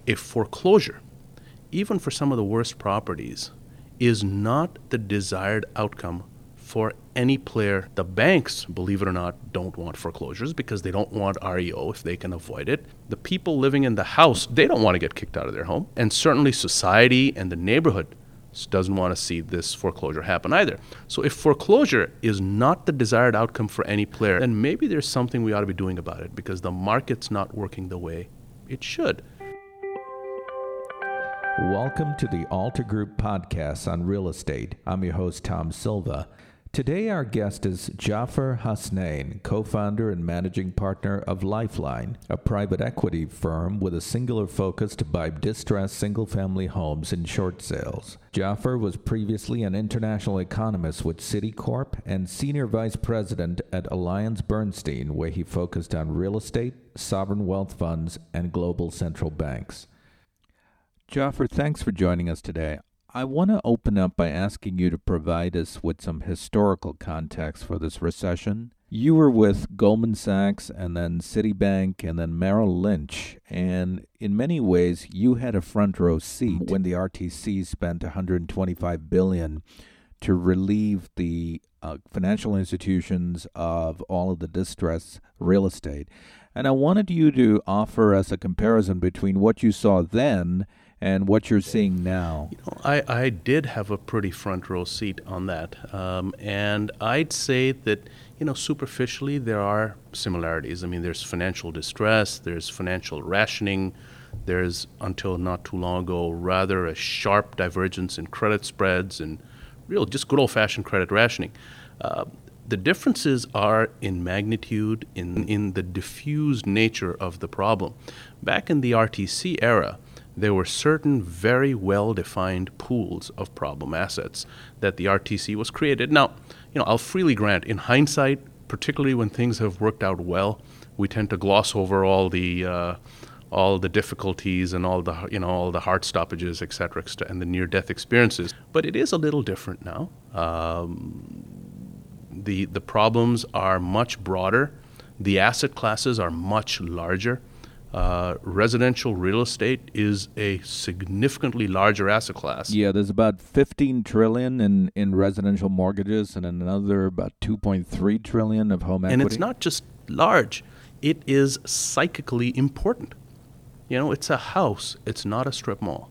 a foreclosure, even for some of the worst properties, is not the desired outcome for any player. The banks, believe it or not, don't want foreclosures because they don't want REO if they can avoid it. The people living in the house, they don't want to get kicked out of their home. And certainly society and the neighborhood doesn't want to see this foreclosure happen either. So if foreclosure is not the desired outcome for any player, then maybe there's something we ought to be doing about it because the market's not working the way it should. Welcome to the Alta Group podcast on real estate. I'm your host, Tom Silva. Today, our guest is Jaffer Hasnain, co-founder and managing partner of Lifeline, a private equity firm with a singular focus to buy distressed single-family homes in short sales. Jaffer was previously an international economist with Citicorp and senior vice president at AllianceBernstein, where he focused on real estate, sovereign wealth funds, and global central banks. Jaffer, thanks for joining us today. I want to open up by asking you to provide us with some historical context for this recession. You were with Goldman Sachs and then Citibank and then Merrill Lynch, and in many ways you had a front row seat when the RTC spent $125 billion to relieve the financial institutions of all of the distressed real estate. And I wanted you to offer us a comparison between what you saw then and what you're seeing now. I did have a pretty front row seat on that. And I'd say that, superficially there are similarities. I mean, there's financial distress, there's financial rationing, there's, until not too long ago, rather a sharp divergence in credit spreads and just good old-fashioned credit rationing. The differences are in magnitude, in the diffused nature of the problem. Back in the RTC era, there were certain very well-defined pools of problem assets that the RTC was created. Now, I'll freely grant, in hindsight, particularly when things have worked out well, we tend to gloss over all the difficulties and all the heart stoppages, et cetera, and the near-death experiences. But it is a little different now. The problems are much broader. The asset classes are much larger. Residential real estate is a significantly larger asset class. Yeah, there's about $15 trillion in residential mortgages and another about $2.3 trillion of home equity. And it's not just large. It is psychically important. It's a house. It's not a strip mall.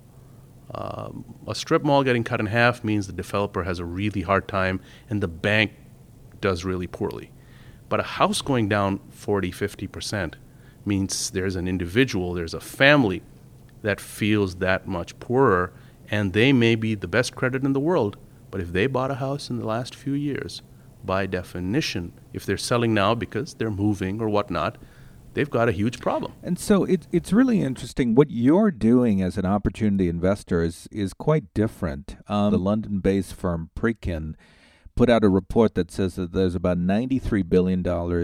A strip mall getting cut in half means the developer has a really hard time and the bank does really poorly. But a house going down 40, 50% means there's an individual, there's a family that feels that much poorer, and they may be the best credit in the world, but if they bought a house in the last few years, by definition, if they're selling now because they're moving or whatnot, they've got a huge problem. And so it's really interesting. What you're doing as an opportunity investor is quite different. The London-based firm Preqin put out a report that says that there's about $93 billion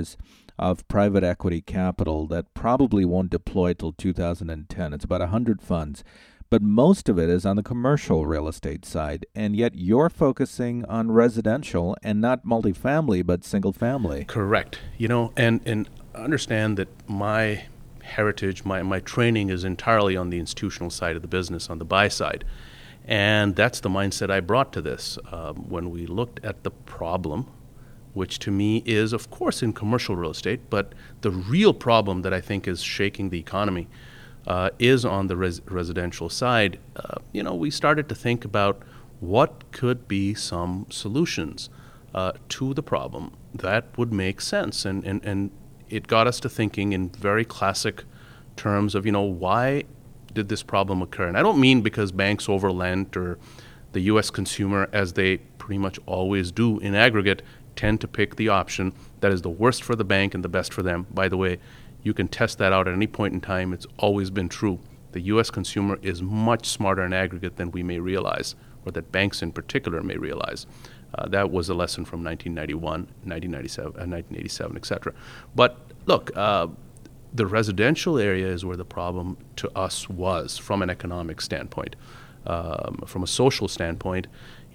of private equity capital that probably won't deploy till 2010. It's about 100 funds. But most of it is on the commercial real estate side, and yet you're focusing on residential and not multifamily, but single family. Correct. And understand that my heritage, my training is entirely on the institutional side of the business, on the buy side. And that's the mindset I brought to this. When we looked at the problem, which to me is, of course, in commercial real estate, but the real problem that I think is shaking the economy is on the residential side. We started to think about what could be some solutions to the problem that would make sense. And it got us to thinking in very classic terms of, why did this problem occur? And I don't mean because banks overlent or the U.S. consumer, as they pretty much always do in aggregate, tend to pick the option that is the worst for the bank and the best for them. By the way, you can test that out at any point in time. It's always been true. The U.S. consumer is much smarter in aggregate than we may realize, or that banks in particular may realize. That was a lesson from 1991, 1987, et cetera. But look, the residential area is where the problem to us was from an economic standpoint. From a social standpoint,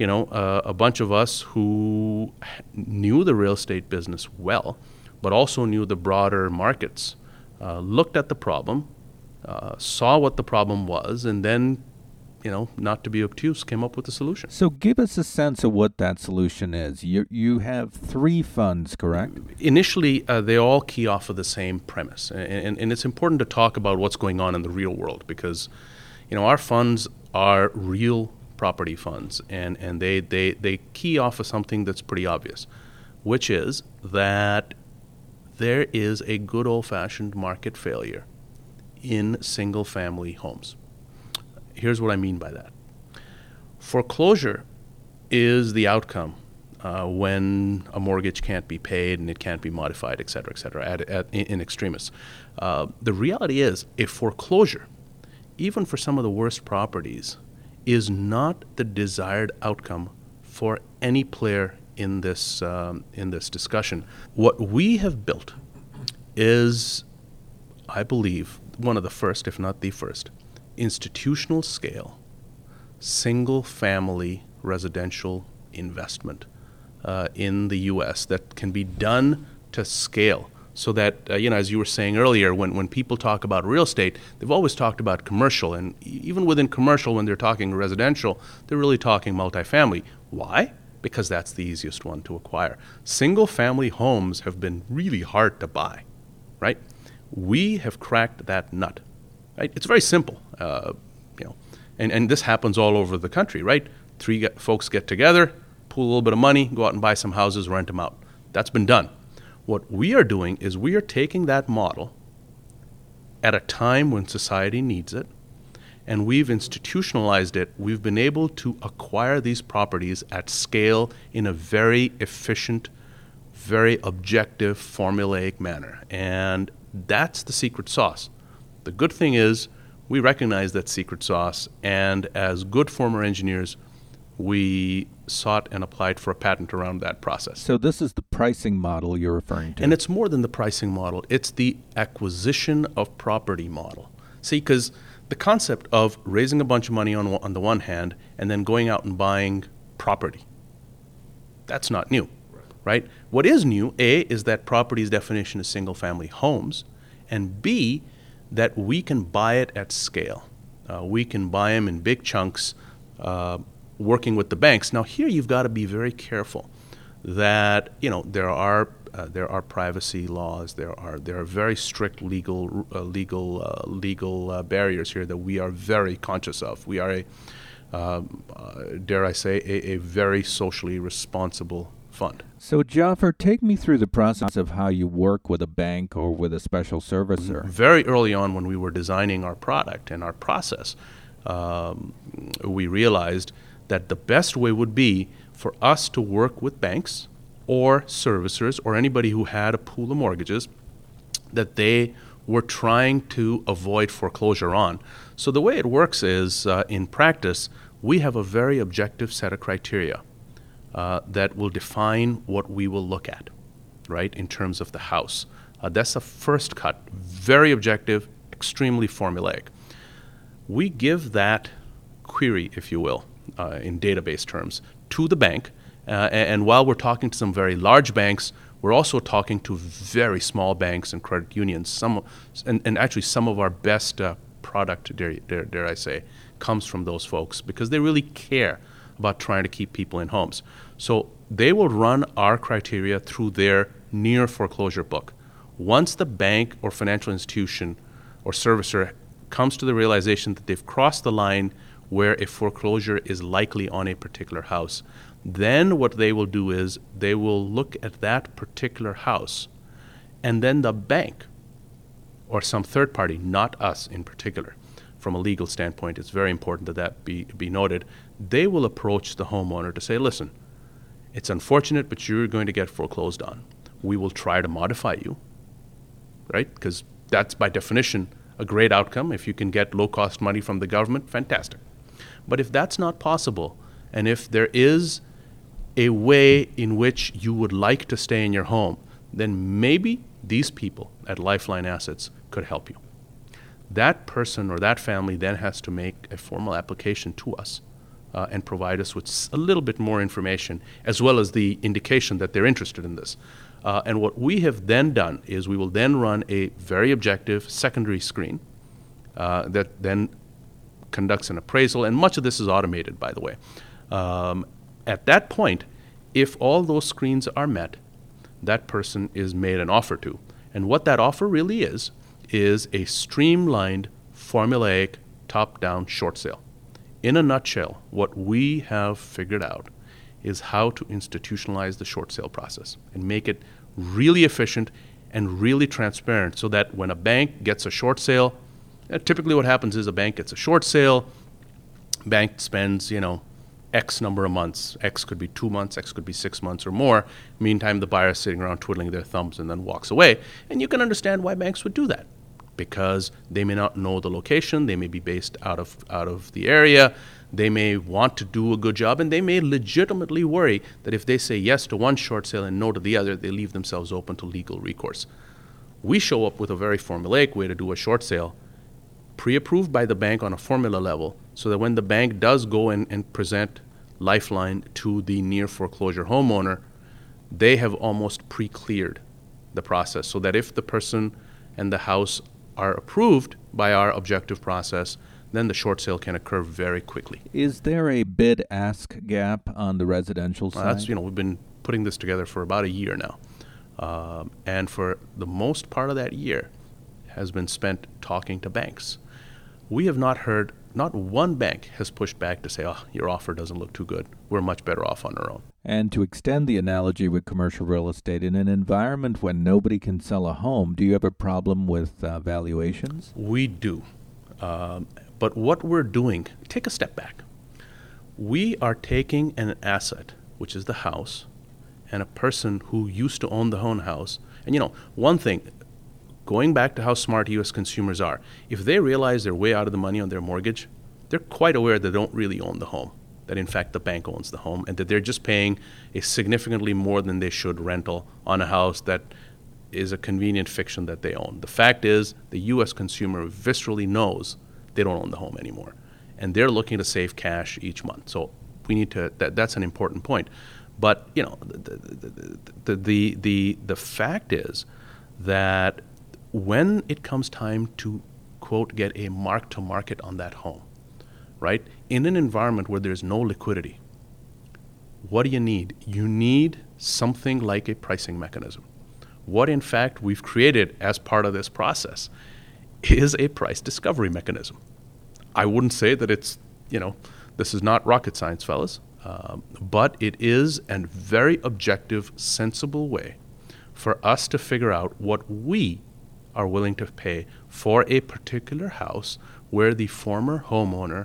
a bunch of us who knew the real estate business well, but also knew the broader markets, looked at the problem saw what the problem was, and then, not to be obtuse, came up with a solution. So give us a sense of what that solution is. You have 3 funds, correct? Initially, they all key off of the same premise. And it's important to talk about what's going on in the real world because, our funds are real property funds, and they key off of something that's pretty obvious, which is that there is a good old-fashioned market failure in single-family homes. Here's what I mean by that. Foreclosure is the outcome when a mortgage can't be paid and it can't be modified, et cetera, in extremis. The reality is a foreclosure, even for some of the worst properties, is not the desired outcome for any player in this discussion. What we have built is, I believe, one of the first, if not the first, institutional scale, single-family residential investment in the U.S. that can be done to scale. So that, as you were saying earlier, when people talk about real estate, they've always talked about commercial. And even within commercial, when they're talking residential, they're really talking multifamily. Why? Because that's the easiest one to acquire. Single-family homes have been really hard to buy, right? We have cracked that nut, right? It's very simple, and this happens all over the country, right? 3 folks get together, pool a little bit of money, go out and buy some houses, rent them out. That's been done. What we are doing is we are taking that model at a time when society needs it, and we've institutionalized it. We've been able to acquire these properties at scale in a very efficient, very objective, formulaic manner. And that's the secret sauce. The good thing is we recognize that secret sauce, and as good former engineers, we sought and applied for a patent around that process. So this is the pricing model you're referring to. And it's more than the pricing model. It's the acquisition of property model. See, because the concept of raising a bunch of money on the one hand and then going out and buying property, that's not new, right? What is new, A, is that property's definition is single-family homes, and B, that we can buy it at scale. We can buy them in big chunks, working with the banks. Now here you've got to be very careful that there are privacy laws, there are very strict legal barriers here that we are very conscious of. We are dare I say a very socially responsible fund. So Jaffer, take me through the process of how you work with a bank or with a special servicer. Very early on when we were designing our product and our process, we realized that the best way would be for us to work with banks or servicers or anybody who had a pool of mortgages that they were trying to avoid foreclosure on. So the way it works is, in practice, we have a very objective set of criteria that will define what we will look at, right, in terms of the house. That's the first cut, very objective, extremely formulaic. We give that query, if you will, in database terms, to the bank. And while we're talking to some very large banks, we're also talking to very small banks and credit unions. And actually some of our best product, dare I say, comes from those folks because they really care about trying to keep people in homes. So they will run our criteria through their near foreclosure book. Once the bank or financial institution or servicer comes to the realization that they've crossed the line where a foreclosure is likely on a particular house, then what they will do is they will look at that particular house, and then the bank or some third party, not us in particular, from a legal standpoint, it's very important that be noted, they will approach the homeowner to say, listen, it's unfortunate, but you're going to get foreclosed on. We will try to modify you, right? Because that's by definition a great outcome. If you can get low-cost money from the government, fantastic. But if that's not possible, and if there is a way in which you would like to stay in your home, then maybe these people at Lifeline Assets could help you. That person or that family then has to make a formal application to us and provide us with a little bit more information, as well as the indication that they're interested in this. And what we have then done is we will then run a very objective secondary screen that then conducts an appraisal, and much of this is automated, by the way. At that point, if all those screens are met, that person is made an offer to. And what that offer really is a streamlined, formulaic, top-down short sale. In a nutshell, what we have figured out is how to institutionalize the short sale process and make it really efficient and really transparent, so that when a bank gets a short sale, typically what happens is a bank gets a short sale, bank spends, X number of months. X could be 2 months, X could be 6 months or more. Meantime, the buyer is sitting around twiddling their thumbs and then walks away. And you can understand why banks would do that, because they may not know the location, they may be based out of the area, they may want to do a good job, and they may legitimately worry that if they say yes to one short sale and no to the other, they leave themselves open to legal recourse. We show up with a very formulaic way to do a short sale, pre-approved by the bank on a formula level, so that when the bank does go in and present Lifeline to the near foreclosure homeowner, they have almost pre-cleared the process, so that if the person and the house are approved by our objective process, then the short sale can occur very quickly. Is there a bid-ask gap on the residential side? We've been putting this together for about a year now. And for the most part of that year has been spent talking to banks. We have not heard, not one bank has pushed back to say, your offer doesn't look too good. We're much better off on our own. And to extend the analogy with commercial real estate, in an environment when nobody can sell a home, do you have a problem with valuations? We do. But what we're doing, take a step back. We are taking an asset, which is the house, and a person who used to own the own house. And one thing, going back to how smart U.S. consumers are, if they realize they're way out of the money on their mortgage, they're quite aware they don't really own the home, that in fact the bank owns the home, and that they're just paying a significantly more than they should rental on a house that is a convenient fiction that they own. The fact is, the U.S. consumer viscerally knows they don't own the home anymore, and they're looking to save cash each month. So we need to, that's an important point. But the fact is that when it comes time to, quote, get a mark to market on that home, right, in an environment where there's no liquidity, what do you need? You need something like a pricing mechanism. What, in fact, we've created as part of this process is a price discovery mechanism. I wouldn't say that it's, this is not rocket science, fellas, but it is a very objective, sensible way for us to figure out what we are willing to pay for a particular house where the former homeowner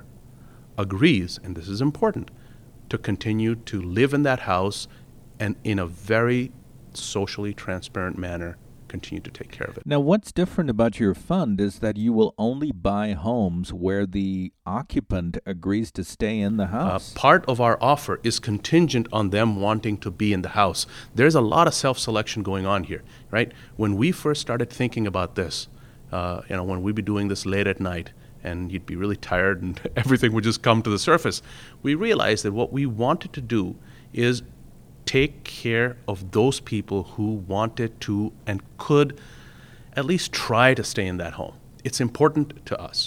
agrees, and this is important, to continue to live in that house and in a very socially transparent manner continue to take care of it. Now, what's different about your fund is that you will only buy homes where the occupant agrees to stay in the house. Part of our offer is contingent on them wanting to be in the house. There's a lot of self-selection going on here, right? When we first started thinking about this, when we'd be doing this late at night and you'd be really tired and everything would just come to the surface, we realized that what we wanted to do is take care of those people who wanted to and could at least try to stay in that home. It's important to us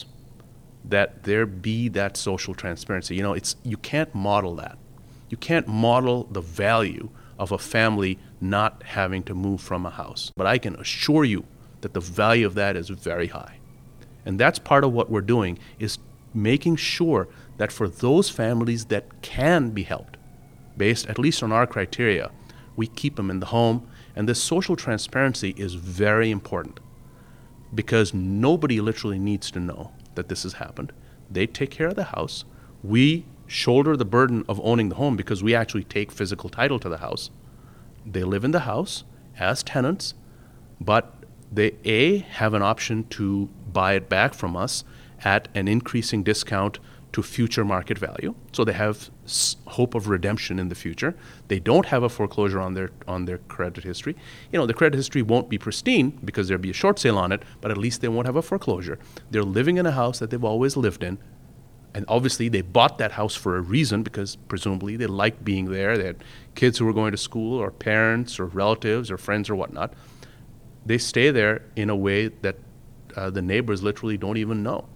that there be that social transparency. You can't model that. You can't model the value of a family not having to move from a house. But I can assure you that the value of that is very high. And that's part of what we're doing, is making sure that for those families that can be helped, based at least on our criteria, we keep them in the home. And this social transparency is very important because nobody literally needs to know that this has happened. They take care of the house. We shoulder the burden of owning the home because we actually take physical title to the house. They live in the house as tenants, but they have an option to buy it back from us at an increasing discount to future market value. So they have hope of redemption in the future. They don't have a foreclosure on their credit history. The credit history won't be pristine because there'll be a short sale on it, but at least they won't have a foreclosure. They're living in a house that they've always lived in. And obviously they bought that house for a reason because presumably they liked being there. They had kids who were going to school or parents or relatives or friends or whatnot. They stay there in a way that the neighbors literally don't even know.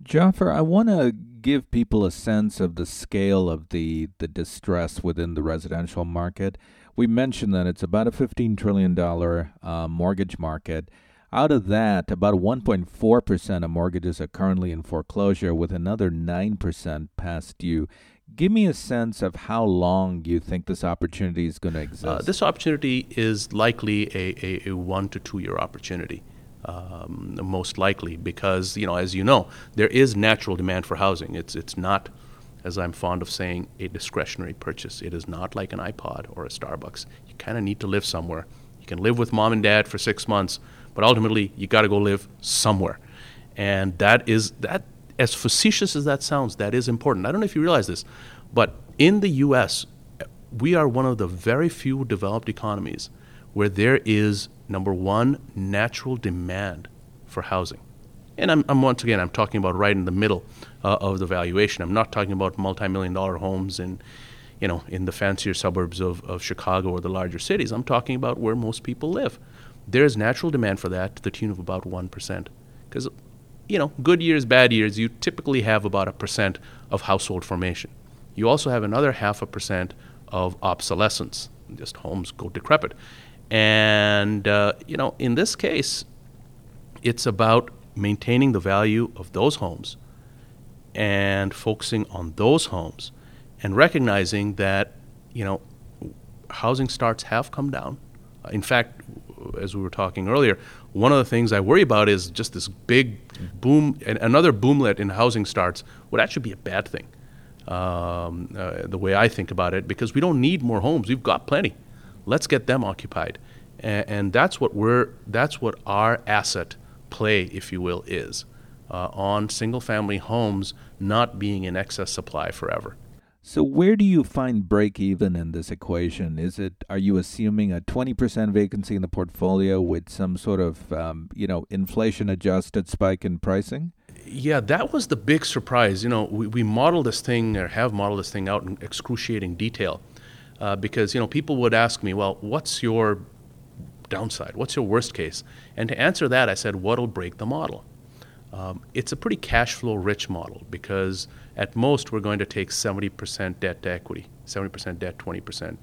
Jaffer, I want to give people a sense of the scale of the distress within the residential market. We mentioned that it's about a $15 trillion mortgage market. Out of that, about 1.4% of mortgages are currently in foreclosure, with another 9% past due. Give me a sense of how long you think this opportunity is going to exist. This opportunity is likely a 1 to 2 year opportunity. Most likely, because as you know, there is natural demand for housing. It's not, as I'm fond of saying, a discretionary purchase. It is not like an iPod or a Starbucks. You kind of need to live somewhere. You can live with mom and dad for 6 months, but ultimately you got to go live somewhere. And that, as facetious as that sounds, that is important. I don't know if you realize this, but in the U.S., we are one of the very few developed economies where there is, number one, natural demand for housing. And I'm once again, I'm talking about right in the middle of the valuation. I'm not talking about multi-million-dollar homes in the fancier suburbs of Chicago or the larger cities. I'm talking about where most people live. There's natural demand for that to the tune of about 1%. Because, good years, bad years, you typically have about 1% of household formation. You also have another 0.5% of obsolescence. Just homes go decrepit. And, in this case, it's about maintaining the value of those homes and focusing on those homes and recognizing that, housing starts have come down. In fact, as we were talking earlier, one of the things I worry about is just this big boom, and another boomlet in housing starts would actually be a bad thing, the way I think about it, because we don't need more homes. We've got plenty. Let's get them occupied. And that's what our asset play, if you will, is on single-family homes not being in excess supply forever. So where do you find break even in this equation? Are you assuming a 20% vacancy in the portfolio with some sort of inflation adjusted spike in pricing? Yeah, that was the big surprise. We modeled this thing, or have modeled this thing out in excruciating detail, because people would ask me, well, what's your downside? What's your worst case? And to answer that, I said, what'll break the model? It's a pretty cash flow rich model, because at most we're going to take 70% debt to equity, 70% debt, 20%,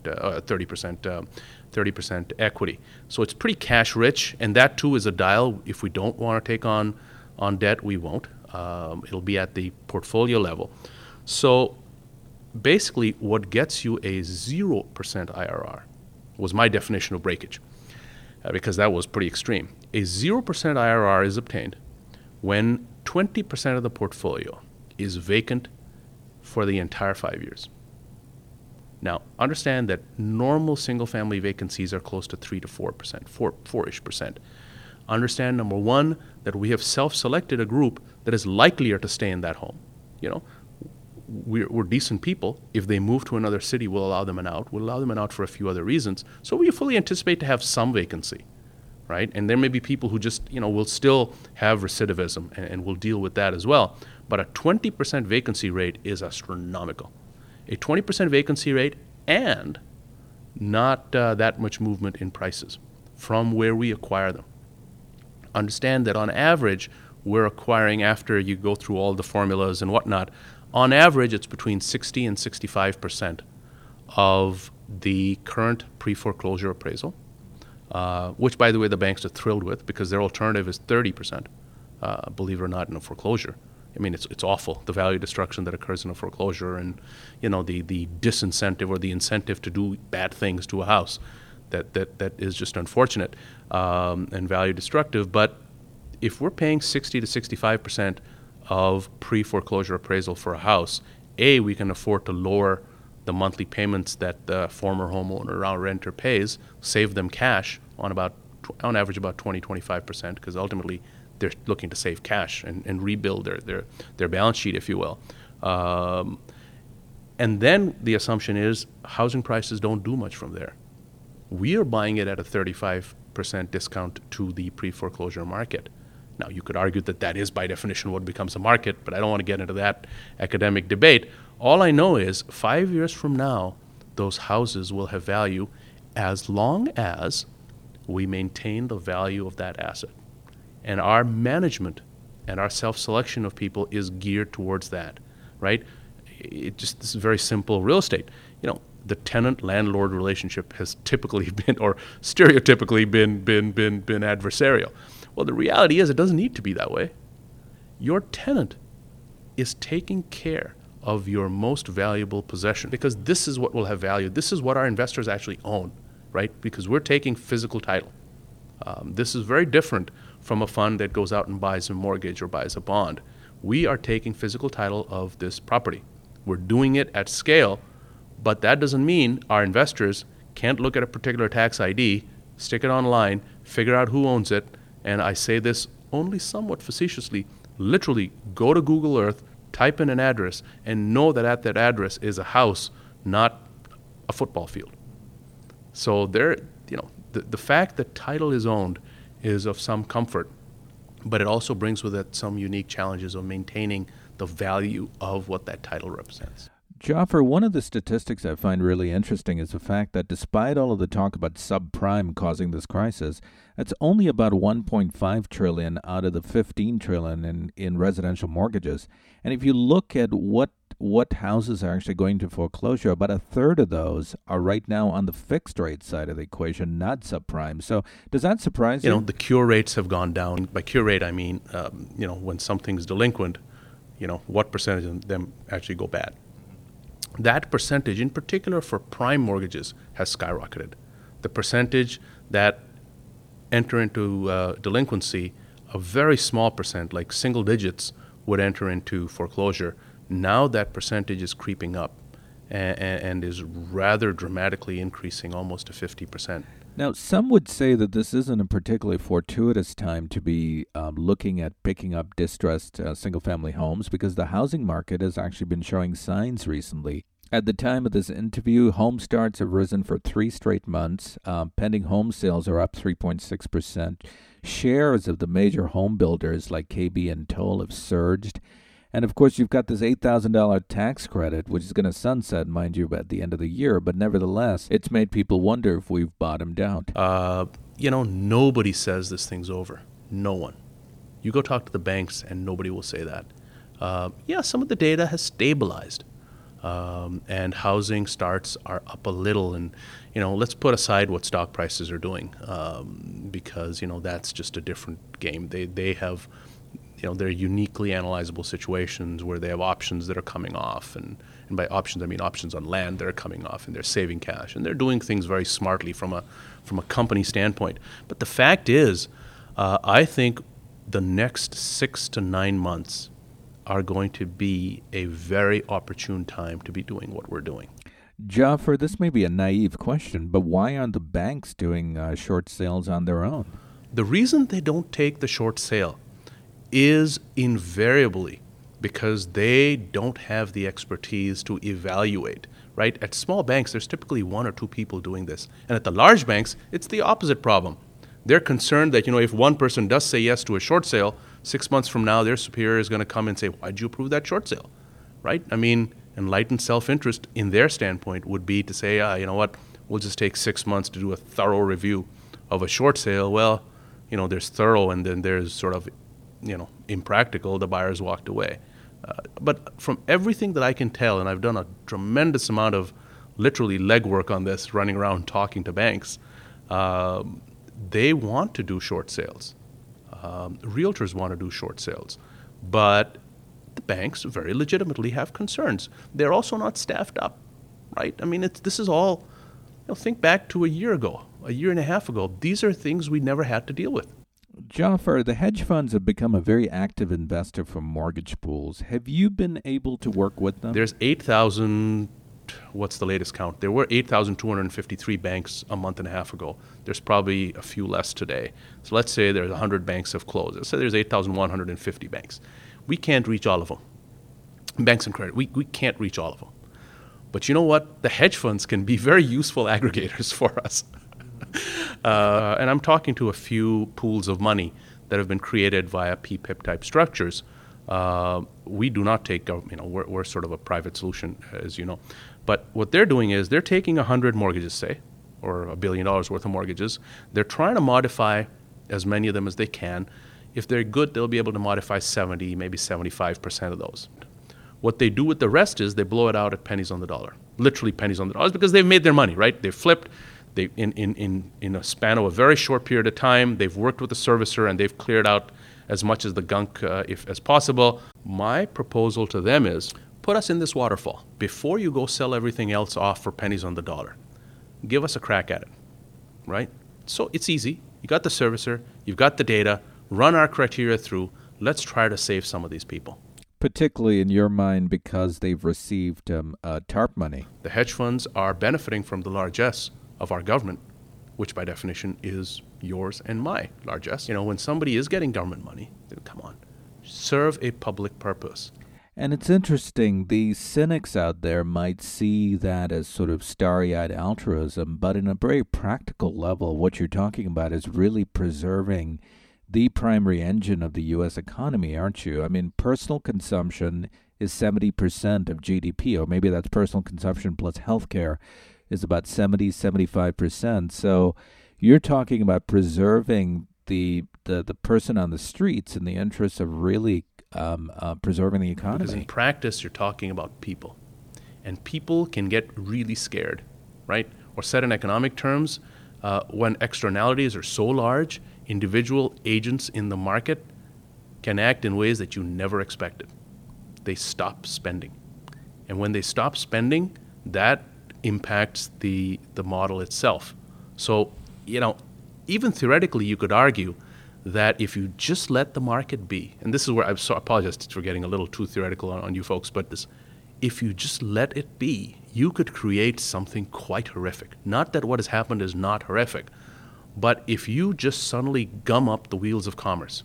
30% equity. So it's pretty cash rich, and that too is a dial. If we don't want to take on debt, we won't. It'll be at the portfolio level. So basically what gets you a 0% IRR was my definition of breakage, because that was pretty extreme. A 0% IRR is obtained when 20% of the portfolio is vacant for the entire 5 years. Now, understand that normal single-family vacancies are close to 3 to 4%, 4-ish%. Understand, number one, that we have self-selected a group that is likelier to stay in that home. We're decent people. If they move to another city, we'll allow them an out. We'll allow them an out for a few other reasons. So we fully anticipate to have some vacancy, right? And there may be people who just, will still have recidivism, and we'll deal with that as well. But a 20% vacancy rate is astronomical. A 20% vacancy rate and not that much movement in prices from where we acquire them. Understand that on average, we're acquiring, after you go through all the formulas and whatnot, on average, it's between 60 and 65% of the current pre-foreclosure appraisal, which, by the way, the banks are thrilled with, because their alternative is 30%, believe it or not, in a foreclosure. I mean, it's awful, the value destruction that occurs in a foreclosure, and the disincentive or the incentive to do bad things to a house. That is just unfortunate and value destructive. But if we're paying 60 to 65% of pre-foreclosure appraisal for a house, we can afford to lower the monthly payments that the former homeowner or our renter pays, save them cash on average about 20-25%, because ultimately they're looking to save cash and rebuild their balance sheet, if you will. And then the assumption is housing prices don't do much from there. We are buying it at a 35% discount to the pre-foreclosure market. Now, you could argue that is by definition what becomes a market, but I don't want to get into that academic debate. All I know is 5 years from now, those houses will have value as long as we maintain the value of that asset. And our management and our self-selection of people is geared towards that, right? This is very simple real estate. The tenant-landlord relationship has typically been, or stereotypically been adversarial. Well, the reality is it doesn't need to be that way. Your tenant is taking care of your most valuable possession, because this is what will have value. This is what our investors actually own, right? Because we're taking physical title. This is very different from a fund that goes out and buys a mortgage or buys a bond. We are taking physical title of this property. We're doing it at scale, but that doesn't mean our investors can't look at a particular tax ID, stick it online, figure out who owns it, and I say this only somewhat facetiously, literally go to Google Earth, type in an address, and know that at that address is a house, not a football field. So the fact that title is owned is of some comfort, but it also brings with it some unique challenges of maintaining the value of what that title represents. Jaffer, one of the statistics I find really interesting is the fact that despite all of the talk about subprime causing this crisis, it's only about $1.5 trillion out of the $15 trillion in residential mortgages. And if you look at what houses are actually going to foreclosure, about a third of those are right now on the fixed rate side of the equation, not subprime. So does that surprise you? The cure rates have gone down. By cure rate, I mean, when something's delinquent, what percentage of them actually go bad. That percentage, in particular for prime mortgages, has skyrocketed. The percentage that enter into delinquency, a very small percent, like single digits, would enter into foreclosure. Now that percentage is creeping up and is rather dramatically increasing, almost to 50%. Now, some would say that this isn't a particularly fortuitous time to be looking at picking up distressed single-family homes, because the housing market has actually been showing signs recently. At the time of this interview, home starts have risen for 3 straight months. Pending home sales are up 3.6%. Shares of the major home builders like KB and Toll have surged. And, of course, you've got this $8,000 tax credit, which is going to sunset, mind you, at the end of the year. But nevertheless, it's made people wonder if we've bottomed out. Nobody says this thing's over. No one. You go talk to the banks, and nobody will say that. Some of the data has stabilized. And housing starts are up a little. And, let's put aside what stock prices are doing because, that's just a different game. They have... they're uniquely analyzable situations where they have options that are coming off. And by options, I mean options on land that are coming off, and they're saving cash. And they're doing things very smartly from a company standpoint. But the fact is, I think the next 6 to 9 months are going to be a very opportune time to be doing what we're doing. Jaffer, this may be a naive question, but why aren't the banks doing short sales on their own? The reason they don't take the short sale is invariably because they don't have the expertise to evaluate, right? At small banks, there's typically 1 or 2 people doing this. And at the large banks, it's the opposite problem. They're concerned that, if one person does say yes to a short sale, 6 months from now, their superior is going to come and say, why'd you approve that short sale, right? I mean, enlightened self-interest in their standpoint would be to say, you know what, we'll just take 6 months to do a thorough review of a short sale. Well, there's thorough, and then there's sort of impractical. The buyers walked away. But from everything that I can tell, and I've done a tremendous amount of literally legwork on this, running around talking to banks, they want to do short sales. Realtors want to do short sales. But the banks very legitimately have concerns. They're also not staffed up, right? I mean, this is all, think back to a year and a half ago. These are things we never had to deal with. Jaffer, the hedge funds have become a very active investor for mortgage pools. Have you been able to work with them? There's 8,000, what's the latest count? There were 8,253 banks a month and a half ago. There's probably a few less today. So let's say there's 100 banks have closed. Let's say there's 8,150 banks. We can't reach all of them. Banks and credit, we can't reach all of them. But you know what? The hedge funds can be very useful aggregators for us. And I'm talking to a few pools of money that have been created via PPIP type structures. We do not take government, we're sort of a private solution, as you know. But what they're doing is they're taking 100 mortgages, say, or $1 billion worth of mortgages. They're trying to modify as many of them as they can If they're good, they'll be able to modify 70, maybe 75% of those. What they do with the rest is they blow it out at pennies on the dollar, literally pennies on the dollar, because they've made their money, right? They've flipped. In a span of a very short period of time, they've worked with the servicer and they've cleared out as much as the gunk as possible. My proposal to them is put us in this waterfall. Before you go sell everything else off for pennies on the dollar, give us a crack at it, right? So it's easy. You got the servicer, you've got the data, run our criteria through. Let's try to save some of these people. Particularly in your mind because they've received TARP money. The hedge funds are benefiting from the largesse of our government, which by definition is yours and my largesse. When somebody is getting government money, come on, serve a public purpose. And it's interesting, the cynics out there might see that as sort of starry-eyed altruism, but in a very practical level, what you're talking about is really preserving the primary engine of the U.S. economy, aren't you? I mean, personal consumption is 70% of GDP, or maybe that's personal consumption plus healthcare is about 75%. So you're talking about preserving the person on the streets in the interest of really preserving the economy. Because in practice, you're talking about people. And people can get really scared, right? Or said in economic terms, when externalities are so large, individual agents in the market can act in ways that you never expected. They stop spending. And when they stop spending, that impacts the model itself. So, even theoretically, you could argue that if you just let the market be, and this is where I apologize for getting a little too theoretical on you folks, but if you just let it be, you could create something quite horrific. Not that what has happened is not horrific, but if you just suddenly gum up the wheels of commerce,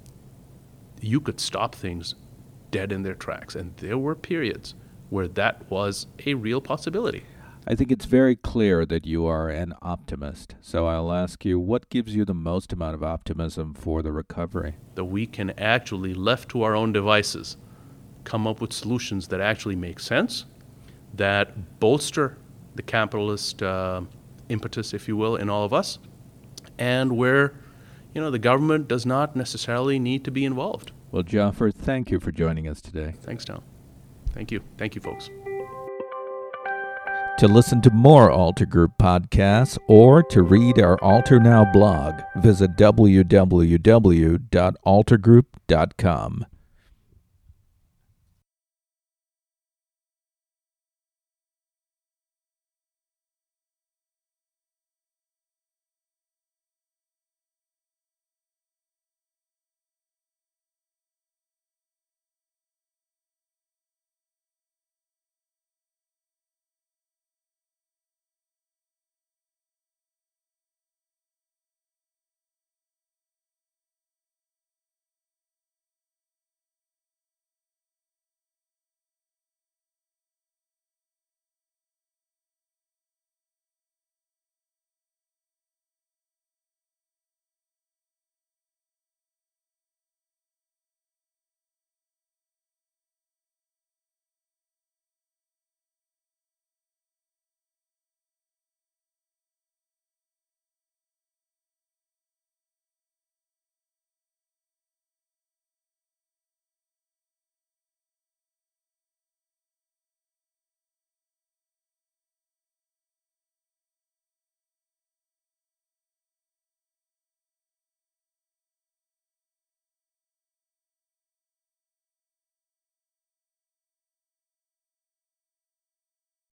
you could stop things dead in their tracks. And there were periods where that was a real possibility. I think it's very clear that you are an optimist. So I'll ask you, what gives you the most amount of optimism for the recovery? That we can actually, left to our own devices, come up with solutions that actually make sense, that bolster the capitalist impetus, if you will, in all of us, and where, the government does not necessarily need to be involved. Well, Jaffer, thank you for joining us today. Thanks, Tom. Thank you. Thank you, folks. To listen to more Alter Group podcasts or to read our Alter Now blog, visit www.altergroup.com.